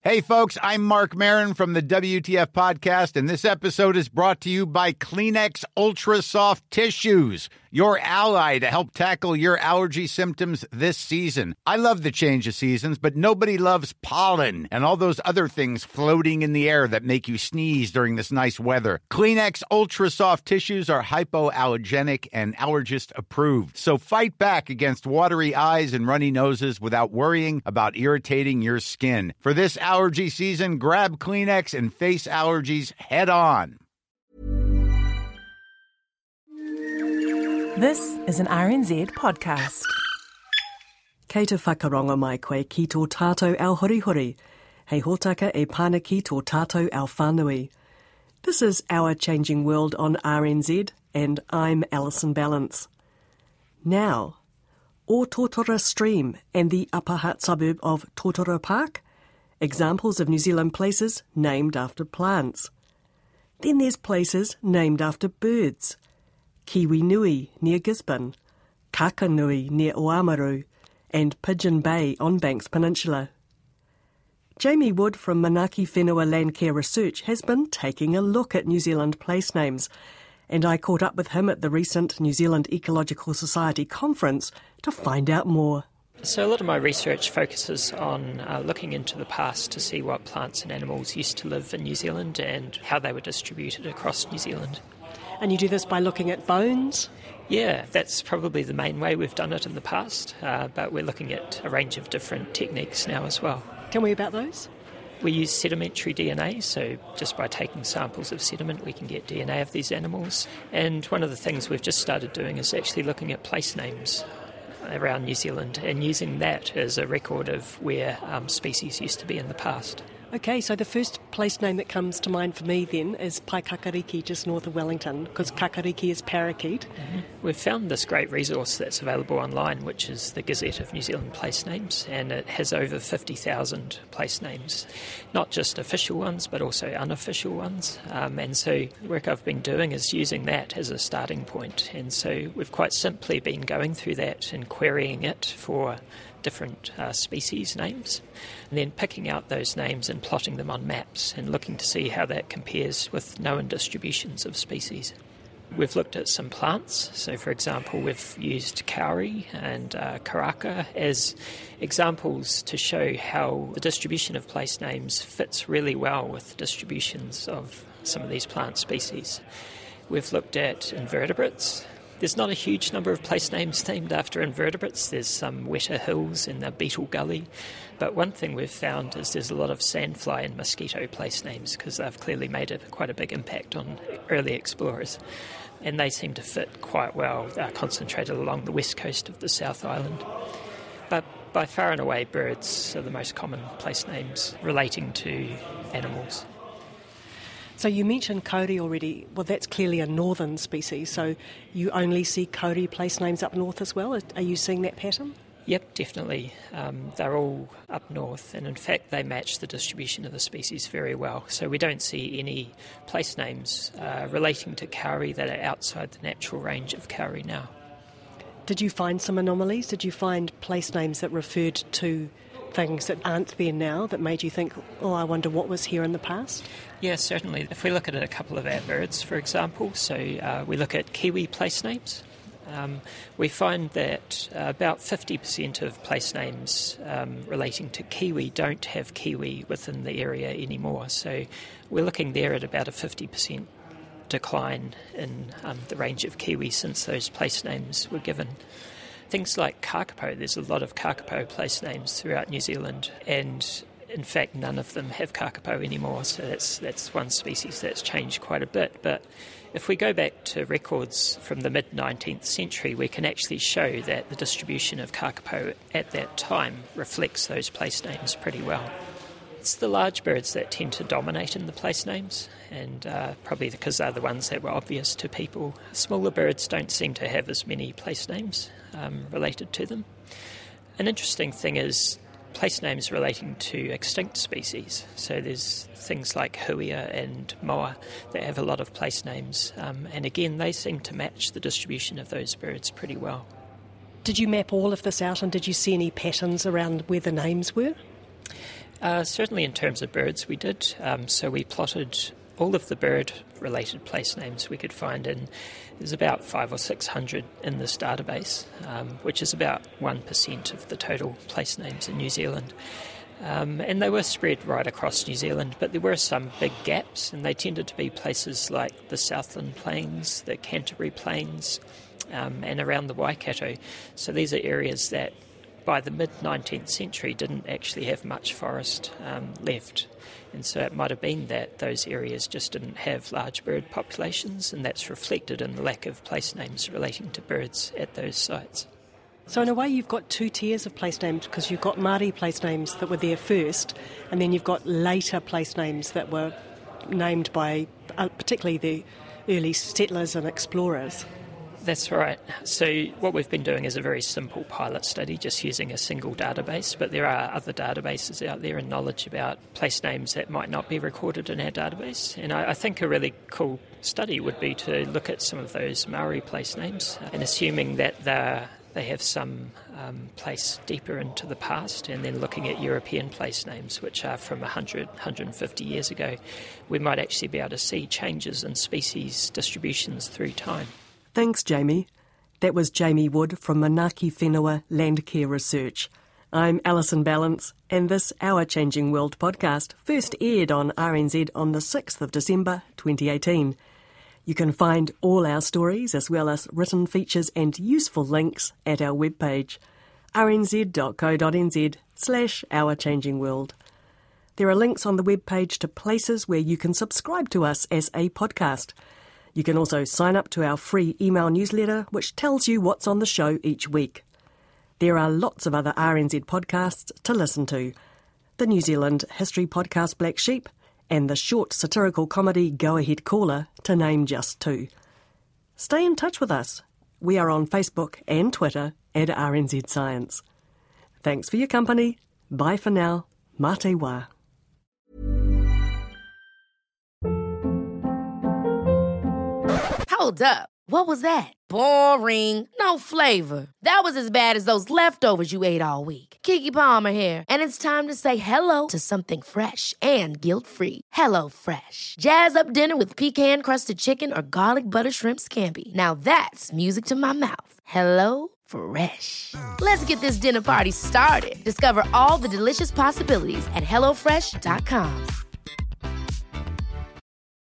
Hey, folks, I'm Mark Maron from the WTF Podcast, and this episode is brought to you by Kleenex Ultra Soft Tissues, your ally to help tackle your allergy symptoms this season. I love the change of seasons, but nobody loves pollen and all those other things floating in the air that make you sneeze during this nice weather. Kleenex Ultra Soft Tissues are hypoallergenic and allergist approved, so fight back against watery eyes and runny noses without worrying about irritating your skin. For this allergy season, grab Kleenex and face allergies head on. This is an RNZ podcast. Kei te whakaronga mai koe ki tō tātou ao horihori. Hei hōtaka e pāna ki tō tātou ao whānui. This is Our Changing World on RNZ, and I'm Alison Ballance. Now, O Totara Stream and the Upper Hutt suburb of Totara Park, examples of New Zealand places named after plants. Then there's places named after birds. Kiwinui near Gisborne, Kakanui near Oamaru, and Pigeon Bay on Banks Peninsula. Jamie Wood from Manaki Whenua Landcare Research has been taking a look at New Zealand place names, and I caught up with him at the recent New Zealand Ecological Society conference to find out more. So a lot of my research focuses on looking into the past to see what plants and animals used to live in New Zealand and how they were distributed across New Zealand. And you do this by looking at bones? Yeah, that's probably the main way we've done it in the past, but we're looking at a range of different techniques now as well. Tell me about those. We use sedimentary DNA, so just by taking samples of sediment we can get DNA of these animals. And one of the things we've just started doing is actually looking at place names around New Zealand and using that as a record of where species used to be in the past. Okay, so the first place name that comes to mind for me then is Paikakariki, just north of Wellington, because kakariki is parakeet. Mm-hmm. We've found this great resource that's available online, which is the Gazette of New Zealand Place Names, and it has over 50,000 place names, not just official ones, but also unofficial ones. And so the work I've been doing is using that as a starting point. And so we've quite simply been going through that and querying it for different species names, and then picking out those names and plotting them on maps and looking to see how that compares with known distributions of species. We've looked at some plants, so for example we've used kauri and karaka as examples to show how the distribution of place names fits really well with distributions of some of these plant species. We've looked at invertebrates. There's not a huge number of place names named after invertebrates. There's some Weta Hills in the Beetle Gully. But one thing we've found is there's a lot of sandfly and mosquito place names because they've clearly made quite a big impact on early explorers. And they seem to fit quite well, concentrated along the west coast of the South Island. But by far and away, birds are the most common place names relating to animals. So you mentioned kauri already. Well, that's clearly a northern species, so you only see kauri place names up north as well? Are you seeing that pattern? Yep, definitely. They're all up north, and in fact they match the distribution of the species very well. So we don't see any place names relating to kauri that are outside the natural range of kauri now. Did you find some anomalies? Did you find place names that referred to things that aren't there now that made you think, oh, I wonder what was here in the past? Yeah, certainly. If we look at a couple of our birds, for example, so we look at kiwi place names, we find that about 50% of place names relating to kiwi don't have kiwi within the area anymore. So we're looking there at about a 50% decline in the range of kiwi since those place names were given. Things like kakapo, there's a lot of kakapo place names throughout New Zealand, and in fact none of them have kakapo anymore, so that's one species that's changed quite a bit. But if we go back to records from the mid-19th century, we can actually show that the distribution of kakapo at that time reflects those place names pretty well. It's the large birds that tend to dominate in the place names, and probably because they're the ones that were obvious to people. Smaller birds don't seem to have as many place names related to them. An interesting thing is place names relating to extinct species. So there's things like huia and moa that have a lot of place names, and again they seem to match the distribution of those birds pretty well. Did you map all of this out, and did you see any patterns around where the names were? Certainly in terms of birds we did. So we plotted all of the bird-related place names we could find, and there's about 500 or 600 in this database, which is about 1% of the total place names in New Zealand. And they were spread right across New Zealand, but there were some big gaps, and they tended to be places like the Southland Plains, the Canterbury Plains, and around the Waikato. So these are areas that by the mid-19th century didn't actually have much forest left. And so it might have been that those areas just didn't have large bird populations, and that's reflected in the lack of place names relating to birds at those sites. So in a way you've got two tiers of place names, because you've got Māori place names that were there first, and then you've got later place names that were named by particularly the early settlers and explorers. That's right. So what we've been doing is a very simple pilot study, just using a single database, but there are other databases out there and knowledge about place names that might not be recorded in our database. And I think a really cool study would be to look at some of those Maori place names, and assuming that they have some place deeper into the past, and then looking at European place names, which are from 100, 150 years ago, we might actually be able to see changes in species distributions through time. Thanks, Jamie. That was Jamie Wood from Manaaki Whenua Landcare Research. I'm Alison Ballance, and this Our Changing World podcast first aired on RNZ on the 6th of December 2018. You can find all our stories, as well as written features and useful links, at our webpage, rnz.co.nz/ourchangingworld. There are links on the webpage to places where you can subscribe to us as a podcast. You can also sign up to our free email newsletter, which tells you what's on the show each week. There are lots of other RNZ podcasts to listen to. The New Zealand history podcast Black Sheep, and the short satirical comedy Go Ahead Caller, to name just two. Stay in touch with us. We are on Facebook and Twitter at RNZ Science. Thanks for your company. Bye for now. Mate wā. Hold up. What was that? Boring. No flavor. That was as bad as those leftovers you ate all week. Keke Palmer here, and it's time to say hello to something fresh and guilt-free. Hello Fresh. Jazz up dinner with pecan-crusted chicken or garlic butter shrimp scampi. Now that's music to my mouth. Hello Fresh. Let's get this dinner party started. Discover all the delicious possibilities at HelloFresh.com.